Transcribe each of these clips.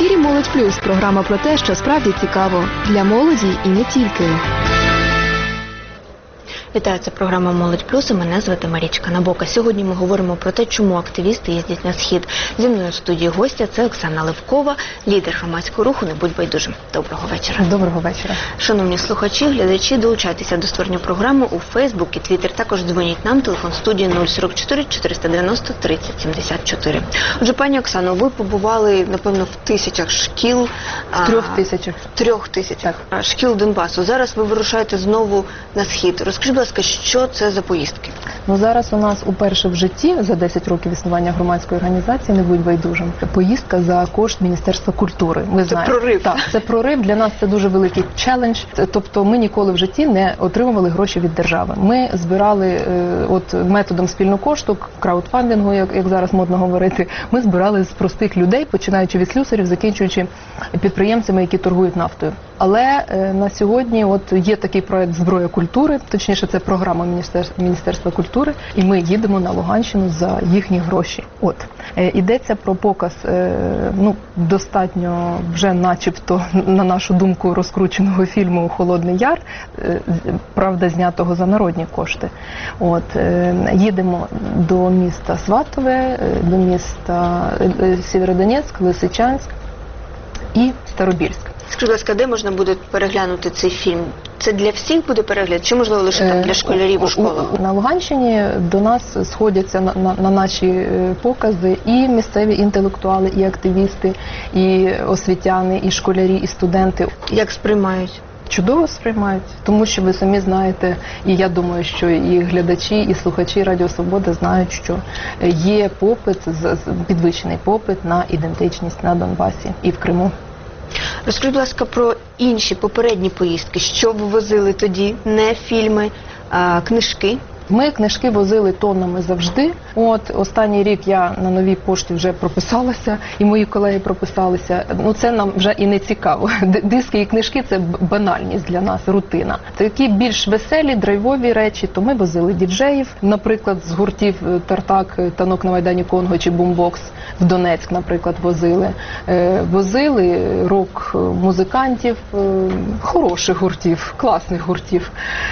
ефірі «Молодь Плюс» – програма про те, що справді цікаво для молоді і не тільки. Вітаю, це програма «Молодь Плюс» і мене звати Марічка Набока. Сьогодні ми говоримо про те, чому активісти їздять на Схід. Зі мною в студії гостя – це Оксана Левкова, лідер громадського руху «Не будь байдужим». Доброго вечора. Доброго вечора. Шановні слухачі, глядачі, долучайтеся до створення програми у Фейсбук і Твіттер. Також дзвоніть нам, телефон студії 044 490 30 74. Отже, пані Оксано, ви побували, напевно, в тисячах шкіл. В 3000. 3000 шкіл Донбасу. Зараз ви вирушаєте знову на Схід. Розкажіть, будь ласка, що це за поїздки? Ну, зараз у нас уперше в житті, за 10 років існування громадської організації «Не будь байдужим», поїздка за кошт Міністерства культури. Ви знаєте. Це прорив. Так, це прорив. Для нас це дуже великий челендж. Тобто ми ніколи в житті не отримували гроші від держави. Ми збирали методом спільного кошту, краудфандингу, як зараз модно говорити, ми збирали з простих людей, починаючи від слюсарів, закінчуючи підприємцями, які торгують нафтою. Але на сьогодні є такий проект «Зброя культури», точніше це програма Міністерства культури, і ми їдемо на Луганщину за їхні гроші. Йдеться про показ достатньо вже начебто, на нашу думку, розкрученого фільму «Холодний Яр», правда, знятого за народні кошти. Їдемо до міста Сватове, до міста Сєвєродонецьк, Лисичанськ і Старобільськ. Скажіть, будь ласка, де можна буде переглянути цей фільм? Це для всіх буде перегляд? Чи, можливо, лише там для школярів у школах? На Луганщині до нас сходяться на наші покази і місцеві інтелектуали, і активісти, і освітяни, і школярі, і студенти. Як сприймають? Чудово сприймають, тому що ви самі знаєте, і я думаю, що і глядачі, і слухачі Радіо Свобода знають, що є попит, підвищений попит на ідентичність на Донбасі і в Криму. Розкажіть, будь ласка, про інші попередні поїздки. Що ви возили тоді? Не фільми, а книжки? Ми книжки возили тоннами завжди. Останній рік я на Новій пошті вже прописалася, і мої колеги прописалися. Це нам вже і не цікаво. Диски і книжки – це банальність для нас, рутина. Такі більш веселі, драйвові речі, то ми возили діджеїв, наприклад, з гуртів «Тартак», «Танок на Майдані Конго» чи «Бумбокс» в Донецьк, наприклад, возили. Возили рок-музикантів, хороших гуртів, класних гуртів.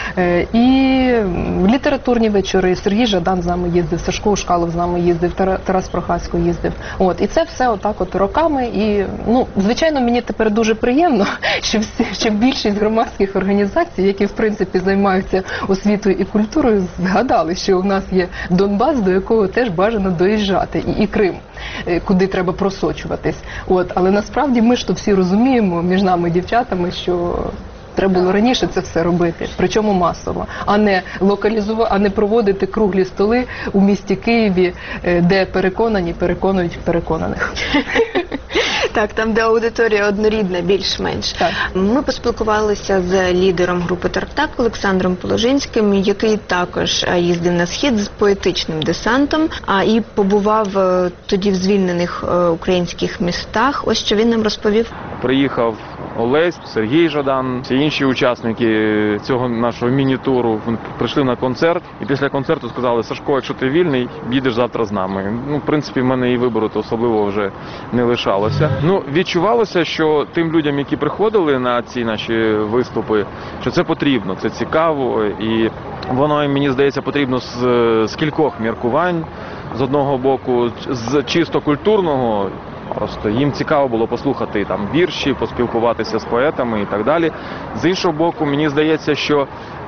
І літературні вечори. Сергій Жадан з нами їздив, Сашко Ушкалов з нами їздив, Тарас Прохасько їздив. І це все роками. І, звичайно, мені тепер дуже приємно, що більшість громадських організацій, які, в принципі, займаються освітою і культурою, згадали, що у нас є Донбас, до якого теж бажано доїжджати, і Крим, куди треба просочуватись. Але насправді ми ж то всі розуміємо між нами, дівчатами, що треба було раніше це все робити, причому масово, а не проводити круглі столи у місті Києві, де переконані переконують переконаних. Так, там, де аудиторія однорідна, більш-менш. Ми поспілкувалися з лідером групи «Тартак» Олександром Положинським, який також їздив на Схід з поетичним десантом, і побував тоді в звільнених українських містах. Ось що він нам розповів. Приїхав Олесь, Сергій Жадан, всі інші учасники цього нашого міні-туру прийшли на концерт, і після концерту сказали: Сашко, якщо ти вільний, їдеш завтра з нами. В принципі, в мене і вибору то особливо вже не лишалося. Відчувалося, що тим людям, які приходили на ці наші виступи, що це потрібно, це цікаво, і воно, мені здається, потрібно з кількох міркувань. З одного боку, з чисто культурного, просто їм цікаво було послухати там вірші, поспілкуватися з поетами і так далі. З іншого боку, мені здається, що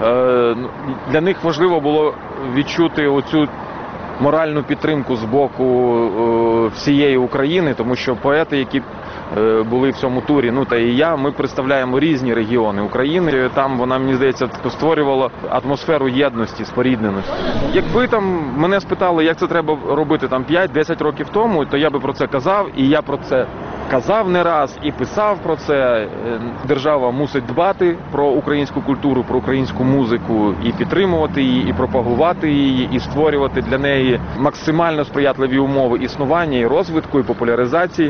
для них важливо було відчути оцю моральну підтримку з боку всієї України, тому що поети, які були в цьому турі, та і я, ми представляємо різні регіони України. Там вона, мені здається, створювала атмосферу єдності, спорідненості. Якби там мене спитали, як це треба робити 5-10 років тому, то я би про це казав, і я про це казав не раз і писав про це. Держава мусить дбати про українську культуру, про українську музику, і підтримувати її, і пропагувати її, і створювати для неї максимально сприятливі умови існування, і розвитку, і популяризації.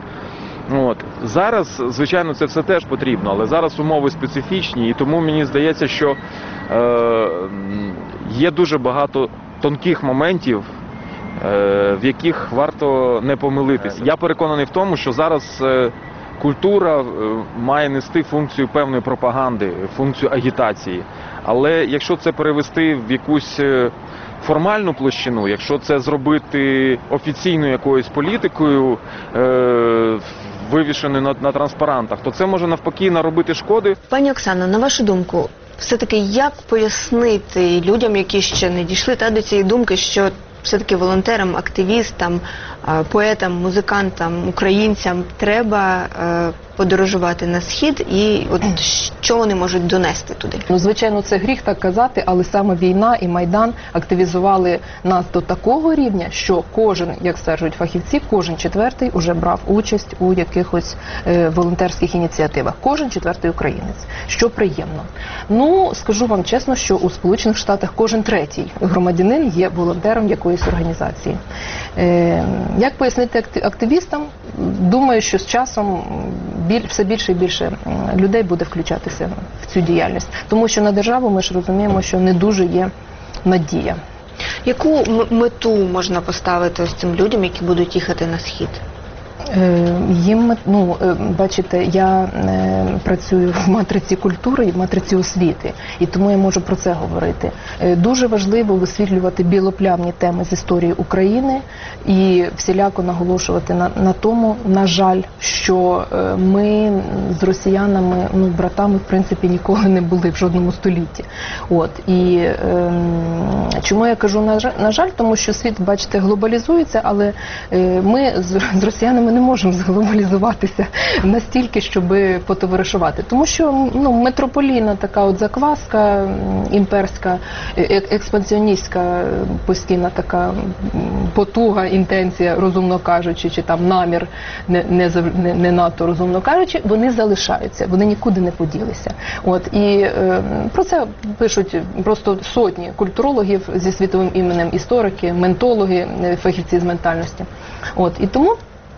Зараз, звичайно, це все теж потрібно, але зараз умови специфічні, і тому мені здається, що є дуже багато тонких моментів, в яких варто не помилитись. Я переконаний в тому, що зараз культура має нести функцію певної пропаганди, функцію агітації. Але якщо це перевести в якусь формальну площину, якщо це зробити офіційною якоюсь політикою, вивішеною на транспарантах, то це може навпаки наробити шкоди. Пані Оксано, на вашу думку, все-таки як пояснити людям, які ще не дійшли до цієї думки, що все-таки волонтерам, активістам, поетам, музикантам, українцям треба подорожувати на Схід і от що вони можуть донести туди? Ну, звичайно, це гріх так казати, але саме війна і Майдан активізували нас до такого рівня, що кожен, як стверджують фахівці, кожен четвертий уже брав участь у якихось волонтерських ініціативах. Кожен четвертий українець, що приємно. Ну, скажу вам чесно, що у Сполучених Штатах кожен третій громадянин є волонтером якоїсь організації. Як пояснити активістам? Думаю, що з часом все більше і більше людей буде включатися в цю діяльність. Тому що на державу ми ж розуміємо, що не дуже є надія. Яку мету можна поставити ось цим людям, які будуть їхати на Схід? Їм, бачите, я працюю в матриці культури і в матриці освіти, і тому я можу про це говорити. Дуже важливо висвітлювати білоплямні теми з історії України і всіляко наголошувати на тому, на жаль, що ми з росіянами, братами, в принципі, ніколи не були в жодному столітті. І чому я кажу на жаль? Тому що світ, бачите, глобалізується, але ми з росіянами не можемо зглобалізуватися настільки, щоб потоваришувати. Тому що метрополійна така от закваска, імперська, експансіоністська постійна така потуга, інтенція, розумно кажучи, чи там намір, не надто розумно кажучи, вони залишаються, вони нікуди не поділися. І про це пишуть просто сотні культурологів зі світовим іменем, історики, ментологи, фахівці з ментальності. І тому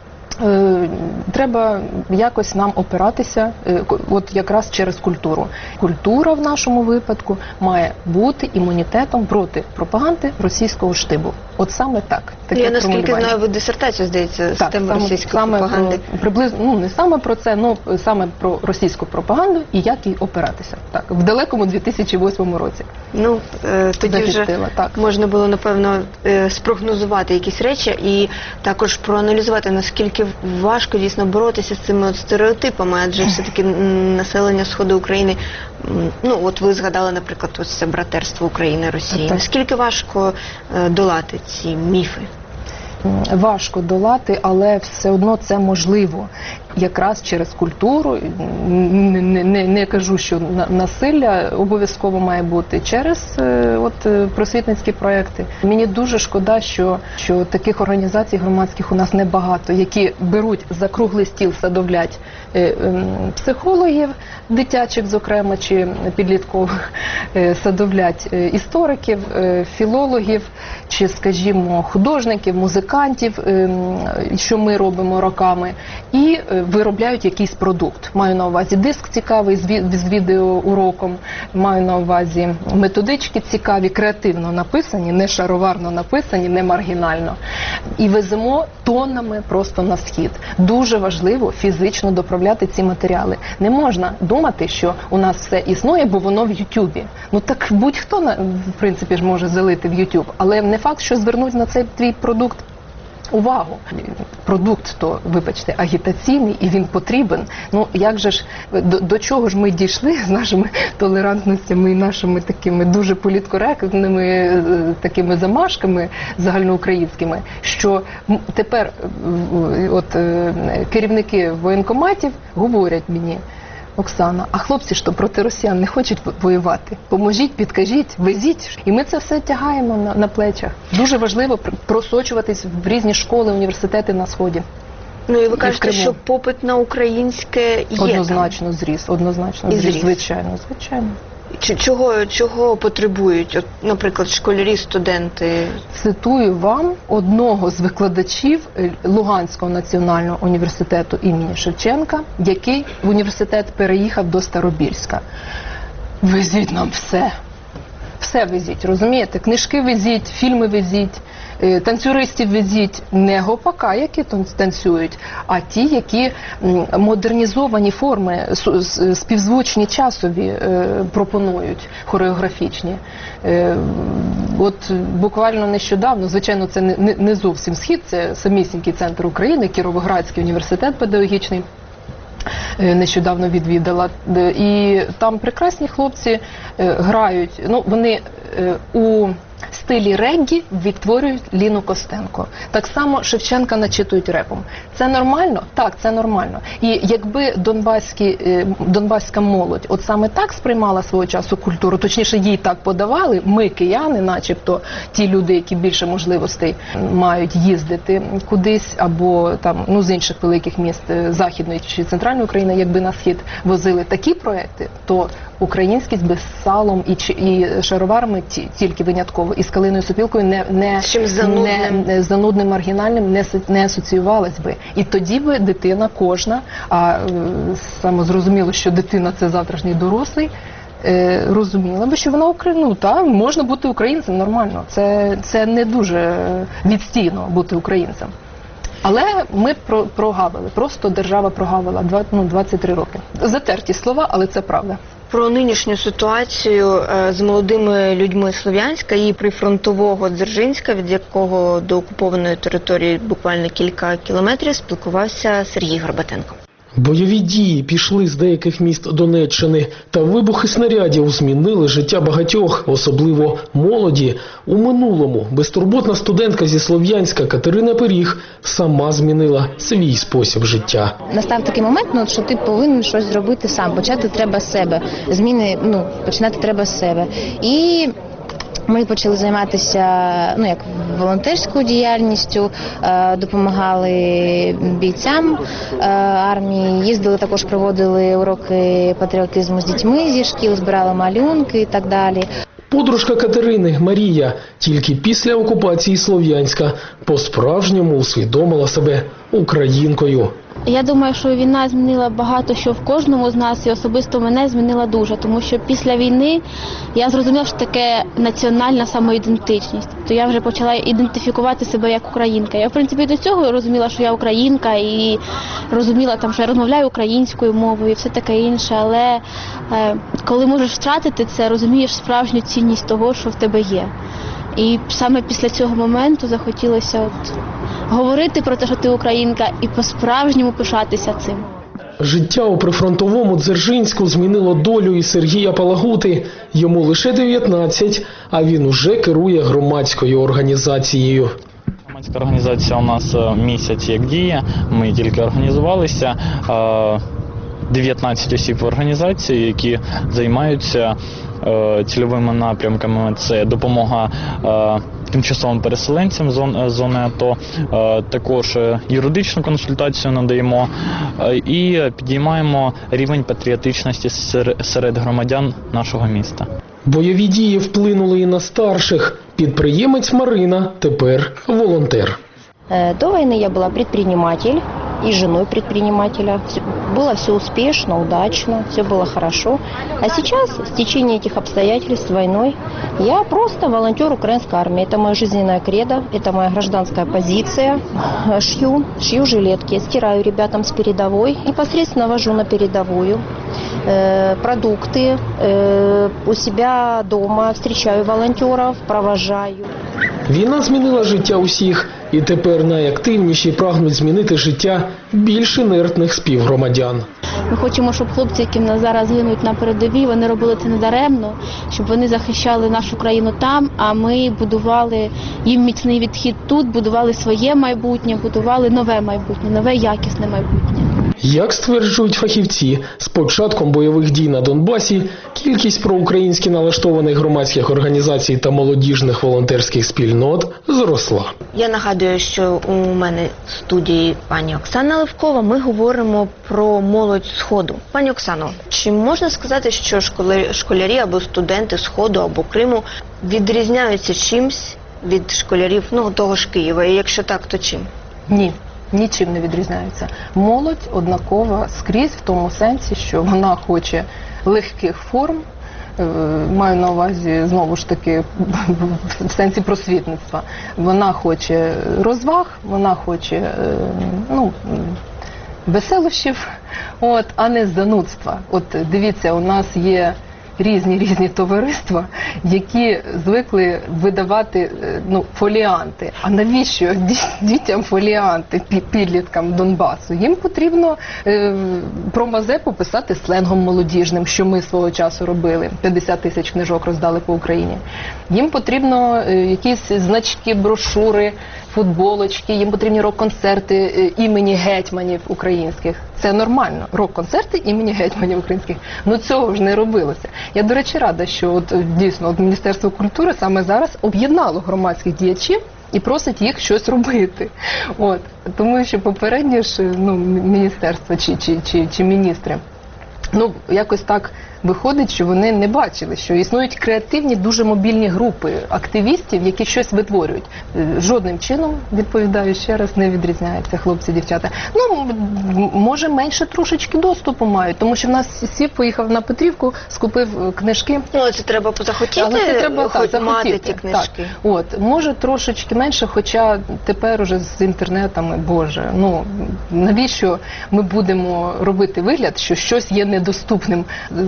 треба якось нам опиратися якраз через культуру. Культура в нашому випадку має бути імунітетом проти пропаганди російського штибу. Саме так. Я наскільки знаю, ви дисертацію, здається, з теми російської пропаганди. Приблизно, не саме про це, але саме про російську пропаганду і як їй опиратися. Так, в далекому 2008 році. Тоді вже можна було, напевно, спрогнозувати якісь речі і також проаналізувати, наскільки важко дійсно боротися з цими стереотипами, адже все-таки населення Сходу України, ви згадали, наприклад, ось це братерство України і Росії. Наскільки важко долати ці міфи? Важко долати, але все одно це можливо. Якраз через культуру, не кажу, що насилля обов'язково має бути, через просвітницькі проекти. Мені дуже шкода, що таких організацій громадських у нас небагато, які беруть за круглий стіл, садовлять психологів, дитячих, зокрема, чи підліткових, садовлять істориків, філологів, чи, скажімо, художників, музикантів, що ми робимо роками, і виробляють якийсь продукт. Маю на увазі диск цікавий з відеоуроком, маю на увазі методички цікаві, креативно написані, не шароварно написані, не маргінально. І веземо тоннами просто на Схід. Дуже важливо фізично доправляти ці матеріали. Не можна думати, що у нас все існує, бо воно в Ютубі. Так будь-хто, в принципі, ж може залити в Ютуб, але не факт, що звернуть на цей твій продукт увагу. Продукт то, вибачте, агітаційний, і він потрібен. Як же ж, до чого ж ми дійшли з нашими толерантностями і нашими такими дуже політкоректними такими замашками загальноукраїнськими, що тепер керівники воєнкоматів говорять мені: Оксана, а хлопці ж то проти росіян не хочуть воювати. Поможіть, підкажіть, везіть. І ми це все тягаємо на плечах. Дуже важливо просочуватись в різні школи, університети на Сході. І ви кажете, що попит на українське є. Однозначно зріс, звичайно. Чого потребують, наприклад, школярі, студенти? Цитую вам одного з викладачів Луганського національного університету імені Шевченка, який в університет переїхав до Старобільська. Везіть нам все. все везіть, розумієте? Книжки везіть, фільми везіть, танцюристів везіть, не гопака, які танцюють, а ті, які модернізовані форми, співзвучні часові пропонують, хореографічні. От буквально нещодавно, звичайно, це не зовсім Схід, це самісінький центр України, Кіровоградський університет педагогічний, нещодавно відвідала. І там прекрасні хлопці грають, ну, вони у стилі реггі відтворюють Ліну Костенко. Так само Шевченка начитують репом. Це нормально? Так, це нормально. І якби донбаська молодь от саме так сприймала свого часу культуру, точніше їй так подавали, ми, кияни, начебто ті люди, які більше можливостей мають їздити кудись, або там, ну, з інших великих міст Західної чи Центральної України, якби на Схід возили такі проекти, то українськість без салом і шароварами тільки винятково, і з калиною сопілкою не занудним, маргінальним не асоціювалась би. І тоді би дитина кожна, а саме зрозуміло, що дитина – це завтрашній дорослий, розуміла би, що вона можна бути українцем нормально. Це не дуже відстійно бути українцем. Але ми прогавили, просто держава прогавила 23 роки. Затерті слова, але це правда. Про нинішню ситуацію з молодими людьми Слов'янська і прифронтового Дзержинська, від якого до окупованої території буквально кілька кілометрів, спілкувався Сергій Горбатенко. Бойові дії пішли з деяких міст Донеччини, та вибухи снарядів змінили життя багатьох, особливо молоді. У минулому безтурботна студентка зі Слов'янська Катерина Пиріг сама змінила свій спосіб життя. Настав такий момент, що ти повинен щось зробити сам, почати треба з себе, зміни, починати треба з себе. І ми почали займатися, як волонтерською діяльністю, допомагали бійцям армії, їздили, також проводили уроки патріотизму з дітьми зі шкіл, збирали малюнки і так далі. Подружка Катерини, Марія, тільки після окупації Слов'янська по-справжньому усвідомила себе українкою. Я думаю, що війна змінила багато що в кожному з нас, і особисто мене змінила дуже, тому що після війни я зрозуміла, що таке національна самоідентичність. То я вже почала ідентифікувати себе як українка. Я, в принципі, до цього розуміла, що я українка, і розуміла, що я розмовляю українською мовою і все таке інше, але коли можеш втратити це, розумієш справжню цінність того, що в тебе є. І саме після цього моменту захотілося говорити про те, що ти українка, і по-справжньому пишатися цим. Життя у прифронтовому Дзержинську змінило долю і Сергія Палагути. Йому лише 19, а він уже керує громадською організацією. Громадська організація у нас місяць як діє, ми тільки організувалися. 19 осіб в організації, які займаються цільовими напрямками. Це допомога тимчасовим переселенцям зони АТО, також юридичну консультацію надаємо і підіймаємо рівень патріотичності серед громадян нашого міста. Бойові дії вплинули і на старших. Підприємець Марина тепер волонтер. До войны я была предприниматель и женой предпринимателя. Было все успешно, удачно, все было хорошо. А сейчас, в течение этих обстоятельств войной, я просто волонтер украинской армии. Это моя жизненная кредо, это моя гражданская позиция. Шью жилетки, стираю ребятам с передовой, непосредственно вожу на передовую продукты, у себя дома встречаю волонтеров, провожаю. Війна змінила життя усіх, і тепер найактивніші прагнуть змінити життя більш інертних співгромадян. Ми хочемо, щоб хлопці, які в нас зараз гинуть на передовій, вони робили це недаремно, щоб вони захищали нашу країну там, а ми будували їм міцний відхід тут, будували своє майбутнє, будували нове майбутнє, нове якісне майбутнє. Як стверджують фахівці, з початком бойових дій на Донбасі кількість проукраїнськи налаштованих громадських організацій та молодіжних волонтерських спільнот зросла. Я нагадую, що у мене в студії пані Оксана Левкова. Ми говоримо про молодь Сходу. Пані Оксано, чи можна сказати, що школярі або студенти Сходу або Криму відрізняються чимсь від школярів того ж Києва? І якщо так, то чим? Ні. Нічим не відрізняються. Молодь однакова скрізь в тому сенсі, що вона хоче легких форм, маю на увазі, знову ж таки, в сенсі просвітництва. Вона хоче розваг, вона хоче, веселощів, а не занудства. От дивіться, у нас є різні товариства, які звикли видавати фоліанти. А навіщо дітям фоліанти, підліткам Донбасу? Їм потрібно про Мазепу писати сленгом молодіжним, що ми свого часу робили. 50 тисяч книжок роздали по Україні. Їм потрібно якісь значки, брошури, футболочки, їм потрібні рок-концерти імені гетьманів українських. Це нормально. Рок-концерти імені гетьманів українських. Цього ж не робилося. Я, до речі, рада, що дійсно Міністерство культури саме зараз об'єднало громадських діячів і просить їх щось робити. Тому що попереднє ж міністерство чи міністри, якось так виходить, що вони не бачили, що існують креативні, дуже мобільні групи активістів, які щось витворюють. Жодним чином, відповідаю ще раз, не відрізняються хлопці, дівчата. Може, менше трошечки доступу мають, тому що в нас сів, поїхав на Петрівку, скупив книжки. Це треба позахотіти, хоч мати ті книжки. Може, трошечки менше, хоча тепер уже з інтернетами, Боже, навіщо ми будемо робити вигляд, що щось є недоступним?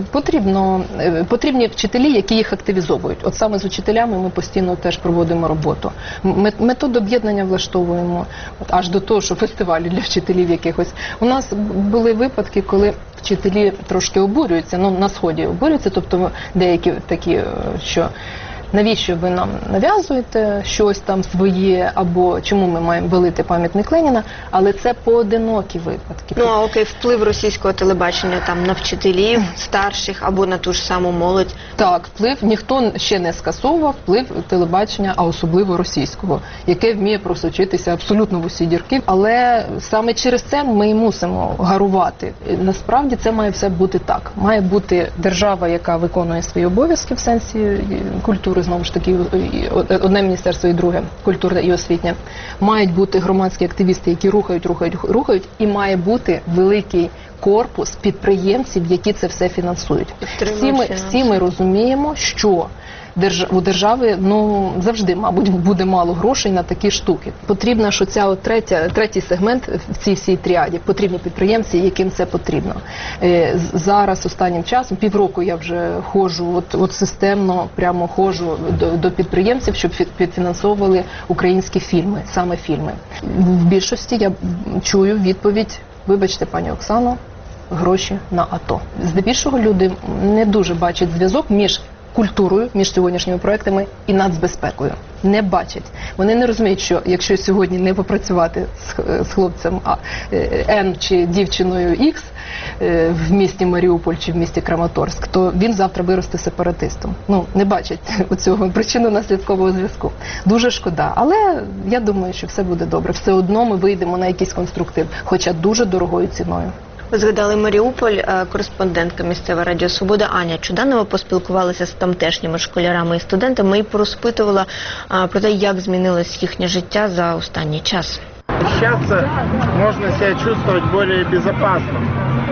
Потрібні вчителі, які їх активізовують. От саме з учителями ми постійно теж проводимо роботу. Метод об'єднання влаштовуємо, аж до того, що фестивалі для вчителів якихось. У нас були випадки, коли вчителі трошки обурюються, на Сході обурюються, тобто деякі такі, що навіщо ви нам нав'язуєте щось там своє, або чому ми маємо валити пам'ятник Леніна, але це поодинокі випадки. Окей, вплив російського телебачення там на вчителів, старших, або на ту ж саму молодь. Так, вплив ніхто ще не скасовував, вплив телебачення, а особливо російського, яке вміє просочитися абсолютно в усі дірки, але саме через це ми і мусимо гарувати. Насправді це має все бути так. Має бути держава, яка виконує свої обов'язки в сенсі культури, знову ж таки, одне міністерство і друге, культурне і освітнє. Мають бути громадські активісти, які рухають, і має бути великий корпус підприємців, які це все фіансують. Всі ми розуміємо, що у держави завжди, мабуть, буде мало грошей на такі штуки. Потрібно, що третій сегмент в цій всій тріаді. Потрібні підприємці, яким це потрібно. Зараз, останнім часом, півроку я вже ходжу, системно прямо ходжу до підприємців, щоб підфінансовували українські фільми, саме фільми. В більшості я чую відповідь: вибачте, пані Оксано, гроші на АТО. Здебільшого люди не дуже бачать зв'язок між культурою, між сьогоднішніми проектами і нацбезпекою. Не бачать. Вони не розуміють, що якщо сьогодні не попрацювати з хлопцем Н чи дівчиною Х в місті Маріуполь чи в місті Краматорськ, то він завтра виросте сепаратистом. Не бачать цього причинно-наслідкового зв'язку. Дуже шкода. Але я думаю, що все буде добре. Все одно ми вийдемо на якийсь конструктив, хоча дуже дорогою ціною. Ви згадали Маріуполь, кореспондентка місцева Радіо Свобода Аня Чуданова поспілкувалася з тамтешніми школярами і студентами і порозпитувала про те, як змінилось їхнє життя за останній час. Сейчас можно себя чувствовать более безопасно.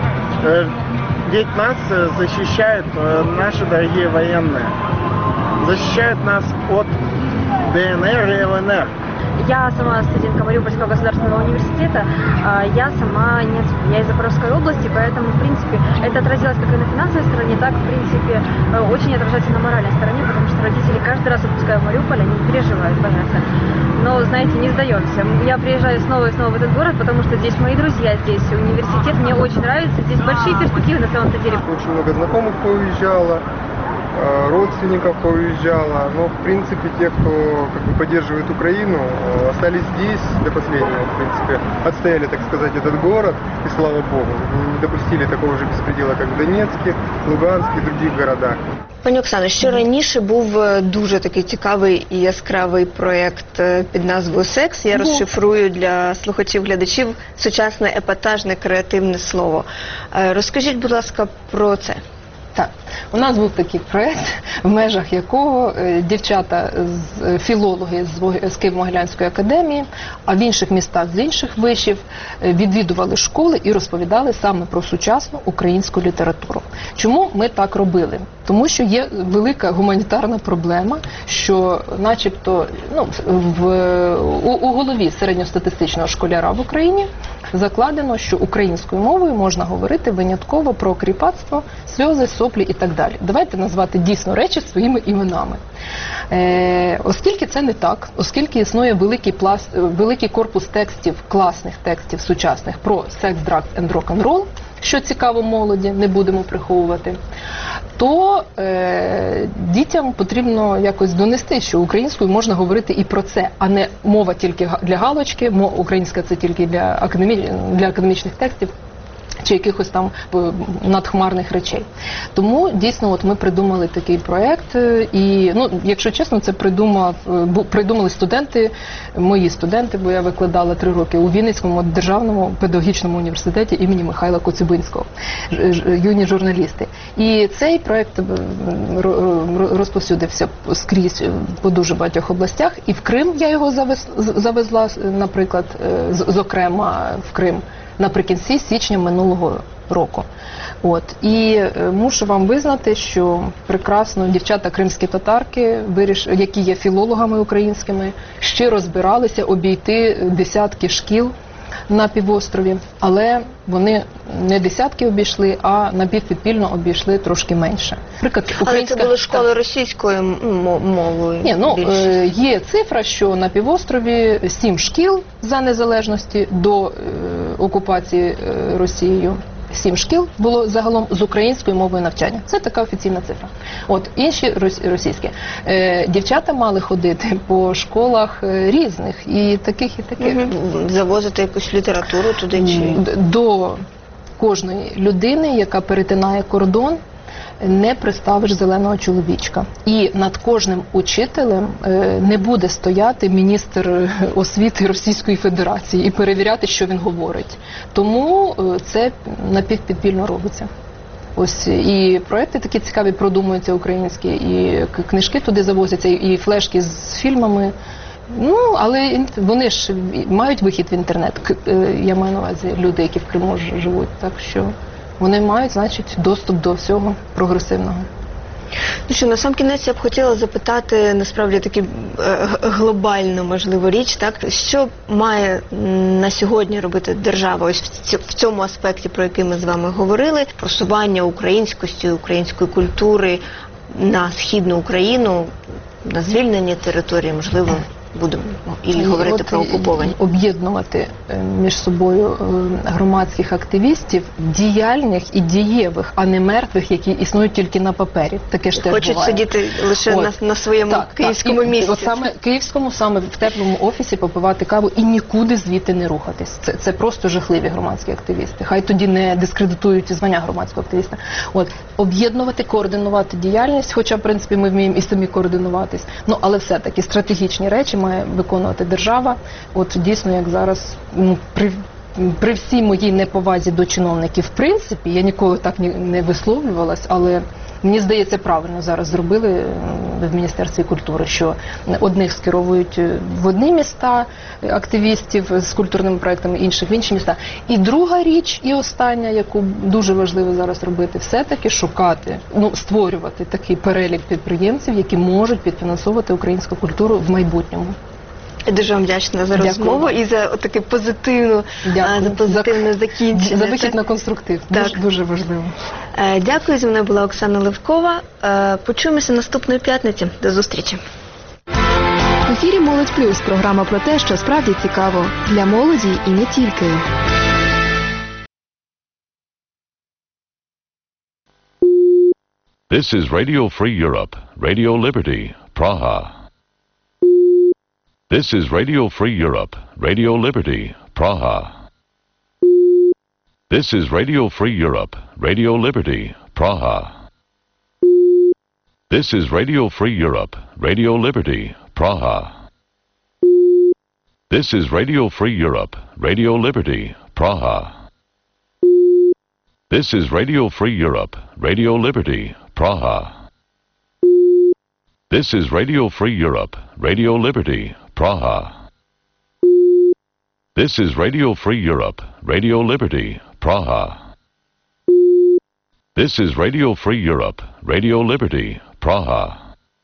Ведь нас защищают наши дорогие военные. Защищают нас от ДНР и ЛНР. Я сама студентка Мариупольского государственного университета, я сама не отсюда, я из Запорожской области, поэтому, в принципе, это отразилось как и на финансовой стороне, так, в принципе, очень отражается на моральной стороне, потому что родители каждый раз, отпуская в Мариуполь, они переживают, боятся. Но, знаете, не сдаемся. Я приезжаю снова и снова в этот город, потому что здесь мои друзья, здесь университет, мне очень нравится, здесь большие перспективы на самом-то деле. Очень много знакомых поуезжало, родственников поуезжало, но в принципе те, кто поддерживает Украину, остались здесь до последнего, в принципе, отстояли, так сказать, этот город, и слава Богу, не допустили такого же беспредела, как в Донецке, Луганске и других городах. Пані Оксано, що раніше був дуже такий цікавий і яскравий проєкт під назвою «Секс». Я розшифрую для слухачів-глядачів сучасне епатажне креативне слово. Розкажіть, будь ласка, про це. Так, у нас був такий проєкт, в межах якого дівчата, філологи з Києво-Могилянської академії, а в інших містах з інших вишів відвідували школи і розповідали саме про сучасну українську літературу. Чому ми так робили? Тому що є велика гуманітарна проблема, що начебто у голові середньостатистичного школяра в Україні закладено, що українською мовою можна говорити винятково про кріпацтво, сльози, соплі і так далі. Давайте назвати дійсно речі своїми іменами. Оскільки це не так, оскільки існує великий корпус текстів, класних текстів сучасних про секс, драгс and рок-н-рол, що цікаво молоді, не будемо приховувати, то дітям потрібно якось донести, що українською можна говорити і про це, а не мова тільки для галочки, українська це тільки для академічних текстів чи якихось там надхмарних речей. Тому дійсно от ми придумали такий проєкт і, якщо чесно, це придумали студенти, мої студенти, бо я викладала 3 роки у Вінницькому державному педагогічному університеті імені Михайла Коцюбинського, юні журналісти. І цей проєкт розповсюдився скрізь по дуже багатьох областях, і в Крим я його завезла, наприклад, зокрема в Крим, наприкінці січня минулого року. І мушу вам визнати, що прекрасно дівчата кримські татарки, які є філологами українськими, щиро збиралися обійти десятки шкіл на півострові, але вони не десятки обійшли, а напівпідпільно обійшли трошки менше. Але це були школи російською мовою? Ні, є цифра, що на півострові 7 шкіл за незалежності до окупації Росією. 7 шкіл було загалом з українською мовою навчання. Це така офіційна цифра. Інші російські. Дівчата мали ходити по школах різних, і таких, і таких. Завозити якусь літературу туди чи? До кожної людини, яка перетинає кордон, не приставиш зеленого чоловічка. І над кожним учителем не буде стояти міністр освіти Російської Федерації і перевіряти, що він говорить. Тому це напівпідпільно робиться. І проекти такі цікаві продумуються українські, і книжки туди завозяться, і флешки з фільмами. Але вони ж мають вихід в інтернет. Я маю на увазі люди, які в Криму живуть, так що вони мають, значить, доступ до всього прогресивного. На сам кінець я б хотіла запитати, насправді, таку глобальну, можливо, річ, так? Що має на сьогодні робити держава ось в цьому аспекті, про який ми з вами говорили, просування українськості, української культури на Східну Україну, на звільнені території, можливо, будемо і говорити про окуповані. Об'єднувати між собою громадських активістів, діяльних і дієвих, а не мертвих, які існують тільки на папері. Таке ж теж буває. Хочуть сидіти лише на своєму київському місці. Саме київському, саме в теплому офісі попивати каву і нікуди звідти не рухатись. Це просто жахливі громадські активісти. Хай тоді не дискредитують звання громадського активіста. Об'єднувати, координувати діяльність, хоча, в принципі, ми вміємо і самі координуватись. Але все-таки стратегічні речі має виконувати держава. Дійсно, як зараз, при всій моїй неповазі до чиновників, в принципі, я ніколи так не висловлювалась, але мені здається, правильно зараз зробили в Міністерстві культури, що одних скеровують в одні міста активістів з культурними проектами, інших в інші міста. І друга річ, і остання, яку дуже важливо зараз робити, все-таки шукати, створювати такий перелік підприємців, які можуть підфінансовувати українську культуру в майбутньому. Я дуже вам вдячна за розмову і за таке позитивне закінчення. За вихід на конструктив. Дуже важливо. Дякую. Зі мною була Оксана Левкова. Почуємося наступної п'ятниці. До зустрічі. В ефірі «Молодь Плюс» – програма про те, що справді цікаво. Для молоді і не тільки. This is Radio Free Europe, Radio Liberty, Praha. This is Radio Free Europe, Radio Liberty, Praha. This is Radio Free Europe, Radio Liberty, Praha. This is Radio Free Europe, Radio Liberty, Praha. This is Radio Free Europe, Radio Liberty, Praha. This is Radio Free Europe, Radio Liberty, Praha. This is Radio Free Europe, Radio Liberty, Praha. This is Radio Free Europe, Radio Liberty, Praha. This is Radio Free Europe, Radio Liberty, Praha.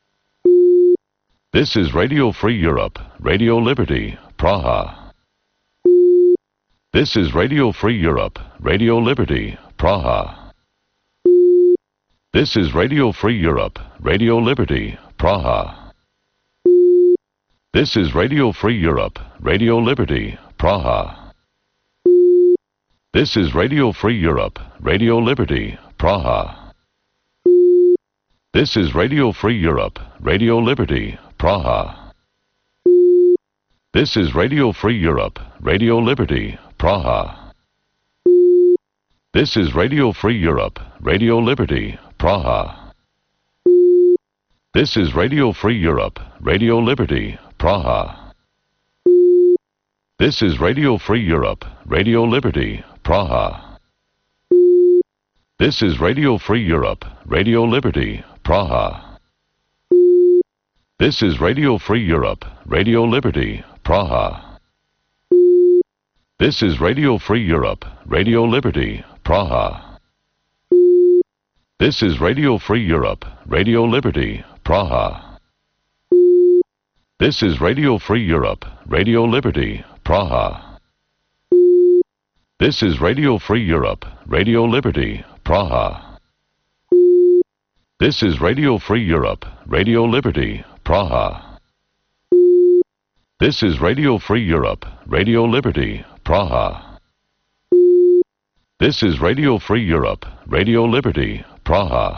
This is Radio Free Europe, Radio Liberty, Praha. This is Radio Free Europe, Radio Liberty, Praha. This is Radio Free Europe, Radio Liberty, Praha. This is Radio Free Europe, Radio Liberty, Praha. This is Radio Free Europe, Radio Liberty, Praha. This is Radio Free Europe, Radio Liberty, Praha. This is Radio Free Europe, Radio Liberty, Praha. This is Radio Free Europe, Radio Liberty, Praha. This is Radio Free Europe, Radio Liberty, Praha. This is Radio Free Europe, Radio Liberty, Praha. This is Radio Free Europe, Radio Liberty, Praha. This is Radio Free Europe, Radio Liberty, Praha. This is Radio Free Europe, Radio Liberty, Praha. This is Radio Free Europe, Radio Liberty, Praha. This is Radio Free Europe, Radio Liberty, Praha. This is Radio Free Europe, Radio Liberty, Praha. This is Radio Free Europe, Radio Liberty, Praha. This is Radio Free Europe, Radio Liberty, Praha. This is Radio Free Europe, Radio Liberty, Praha.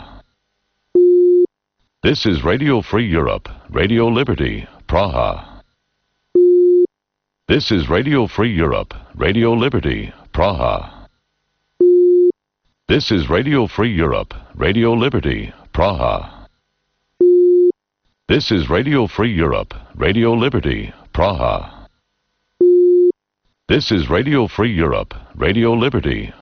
This is Radio Free Europe, Radio Liberty, Praha. This is Radio Free Europe, Radio Liberty, Praha. This is Radio Free Europe, Radio Liberty, Praha. This is Radio Free Europe, Radio Liberty, Praha. This is Radio Free Europe, Radio Liberty,